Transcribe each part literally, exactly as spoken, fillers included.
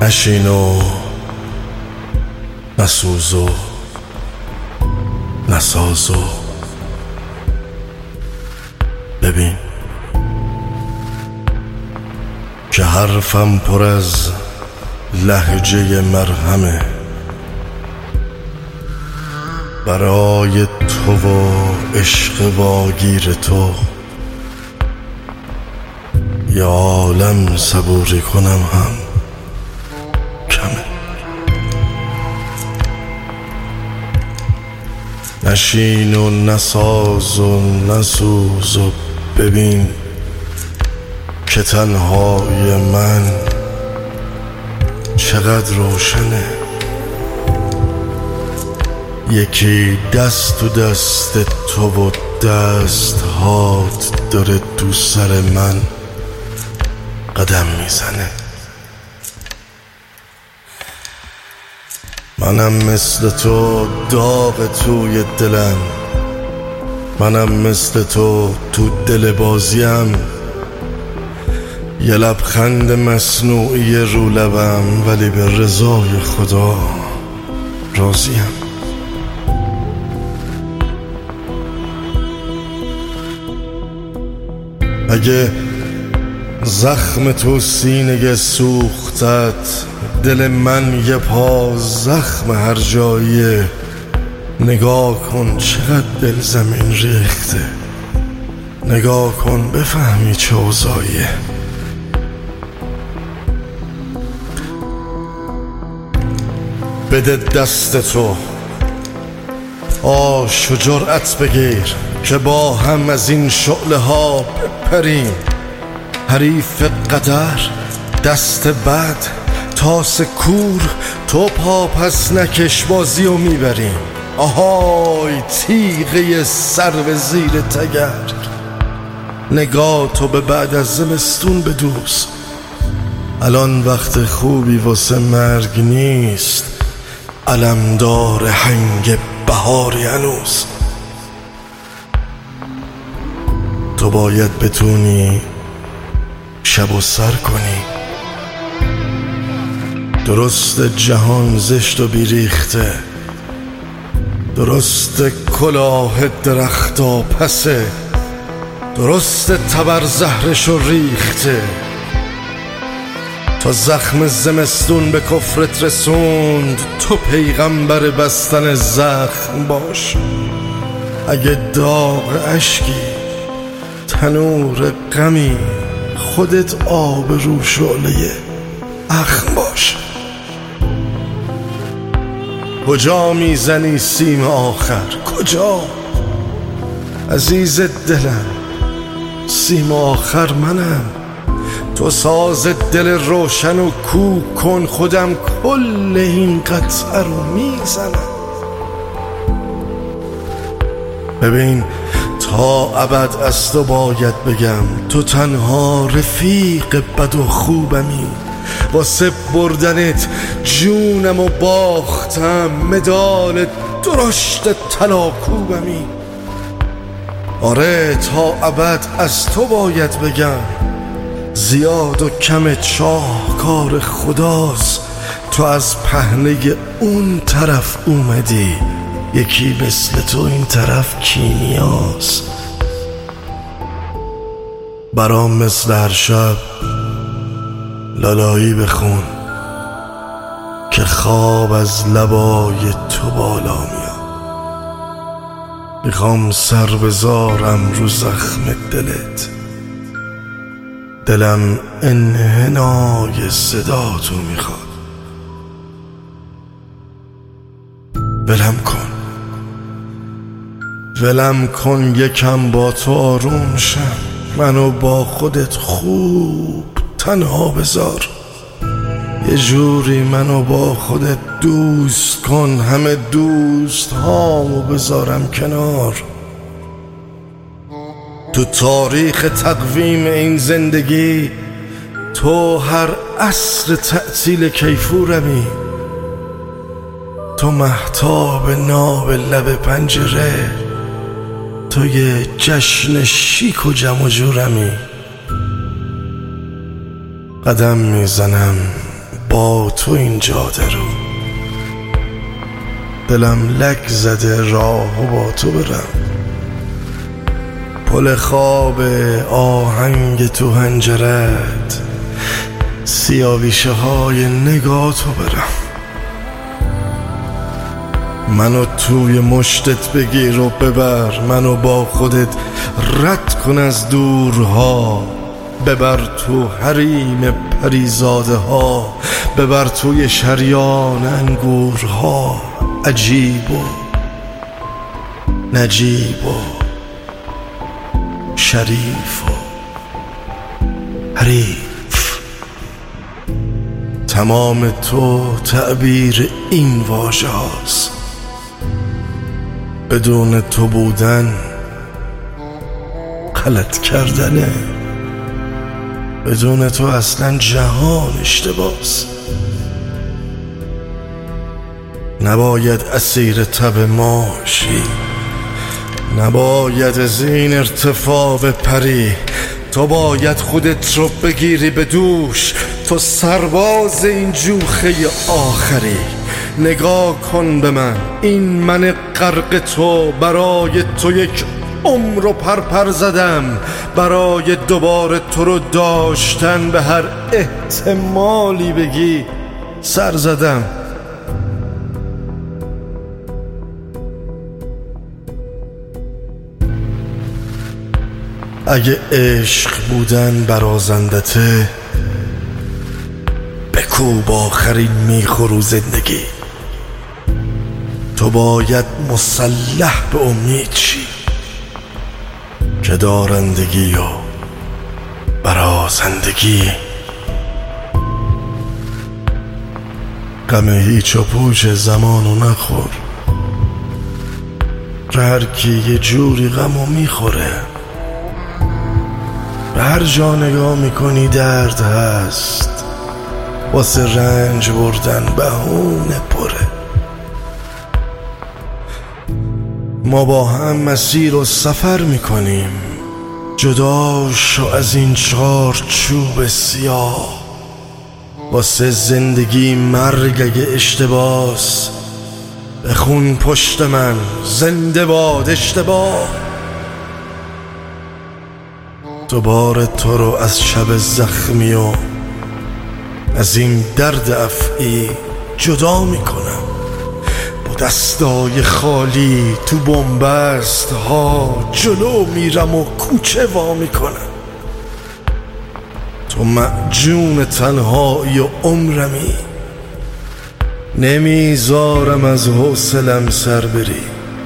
نشین و نسوز و نساز و ببین که حرفم پر از لهجه مرهمه برای تو و عشق واگیر تو. یه عالم صبوری کنم هم کمه. نشین و نساز و نسوز و ببین که تنهای من چقدر روشنه. یکی دست تو دست تو و دست هات داره تو سر من قدم میزنه. منم مثل تو داغ توی دلم، منم مثل تو تو دل بازیم. یه لبخند مصنوعی رو لبم ولی به رضای خدا راضیم. اگه زخم تو سینه سوختت، دل من یه پا زخم هر جاییه. نگاه کن چقدر دل زمین ریخته، نگاه کن بفهمی چه اوضاعیه. بده دست تو آش و جرأت بگیر که با هم از این شعله ها بپریم. حریف قدر دست بد تاس کور، تو پا پس نکش بازی و میبریم. آهای تیغه سر به زیر تگرگ، نگاه تو به بعد از زمستون بدوز. الان وقت خوبی واسه مرگ نیست، علمدار هنگ بهاری هنوز. تو باید بتونی شب و سر کنی. درست جهان زشت و بیریخته، درست کلاه درختا پسه، درست تبر زهرش و ریخته. تا زخم زمستون به کفرت رسوند، تو پیغمبر بستن زخم باش. اگه داغ اشکی تنور غمی، خودت آب رو شعله اخم باش. کجا میزنی سیم آخر کجا؟ عزیز دلم سیم آخر منم. تو ساز دل روشن و کو کن، خودم کل این قطعه رو میزنم. ببین تا ابد از تو باید بگم، تو تنها رفیق بد و خوبمی. واسه بردنت جونم و باختم، مدال درشت طلاکوبمی. آره تا ابد از تو باید بگم، زیاد و کم چاه کار خداست. تو از پهنه اون طرف اومدی، یکی مثل تو این طرف کیمیاست. برام مثل هر شب لالایی بخون که خواب از لبای تو بالا میاد. میخوام سر بذارم رو زخم دلت، دلم انحنای صدا تو میخواد. ولم کن ولم کن یکم با تو آروم شم، منو با خودت خوب تنها بذار. یه جوری منو با خودت دوست کن، همه دوست هامو بذارم کنار. تو تاریخ تقویم این زندگی، تو هر عصر تعطیل کیفورمی. تو مهتاب ناب لب پنجره، تو یه جشن شیک و جم و جورمی. قدم میزنم با تو این جاده رو. دلم لک زده راه و با تو برم، پل خواب آهنگ تو هنجرت، سیاویشه های نگاه تو برم. منو توی مشتت بگیر و ببر، منو با خودت رد کن از دورها، ببر تو حریم پریزاده ها، ببر توی شریان انگورها. عجیب و نجیب و شریف و حریف، تمام تو تعبیر این واژه هاست. بدون تو بودن غلط کردنه، بدون تو اصلا جهان اشتباس. نباید اسیر تب ماشی، نباید از این ارتفاع بپری، تو باید خودت رو بگیری به دوش، تو سرباز این جوخه آخری. نگاه کن به من، این من غرق تو، برای تو یک عمر رو پرپر زدم، برای دوباره تو رو داشتن به هر احتمالی بگی سر زدم. اگه عشق بودن برازندته، بکوب آخرین میخورو زندگی. تو باید مسلح به امید شی که دارندگی و برازندگی غم هیچ و پوچ زمانو نخور. هر کی یه جوری غمو میخوره، به هر جا نگاه میکنی درد هست، واسه رنج بردن بهونه پره. ما با هم مسیر و سفر میکنیم، جدا شو از این چارچوب سیاه. واسه زندگی مرگ اگه اشتباس، بخون پشت من زنده باد اشتباه. دوباره تو رو از شب زخمی و از این درد افعی جدا میکنم. با دستای خالی تو بنبست ها جلو میرم و کوچه وا میکنم. تو معجون تنهایی و عمرمی، نمیذارم از حوصلم سر بری.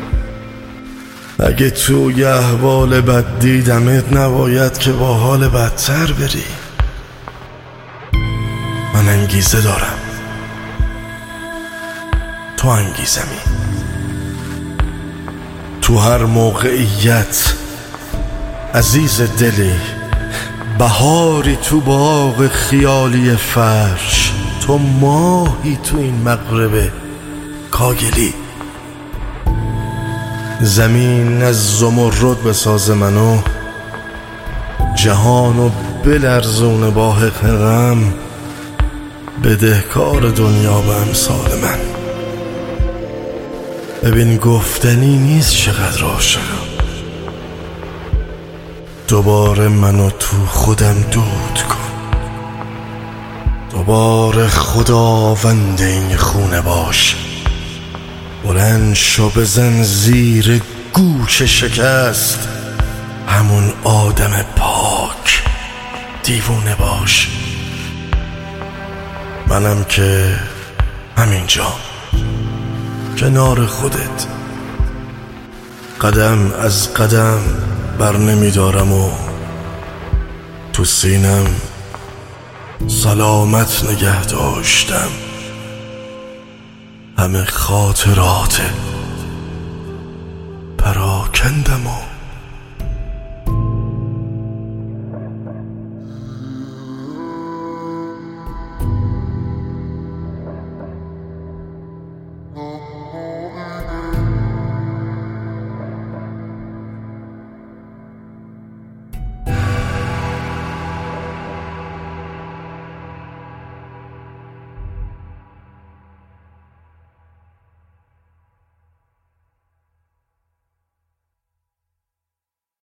اگه توی احوال بد دیدمت، نباید که با حال بدتر بری. من انگیزه دارم، تو انگیزمی. تو هر موقعیت عزیز دلی، بهاری تو باغ خیالی فرش، تو ماهی تو این مغرب کاگلی. زمین از زمرد بساز منو، جهانو بلرزونه با حق غم، بدهکار دنیا به امثال من. ببین گفتنی نیست چقدر عاشقم، دوباره منو تو خودم دود کن. دوباره خداوند این خونه باش، بلند شو بزن زیر گوش شکست. همون آدم پاک دیوونه باش. منم که همینجا کنار خودت، قدم از قدم بر نمیدارم و تو سینم سلامت نگه داشتم. همه خاطرات پراکندم و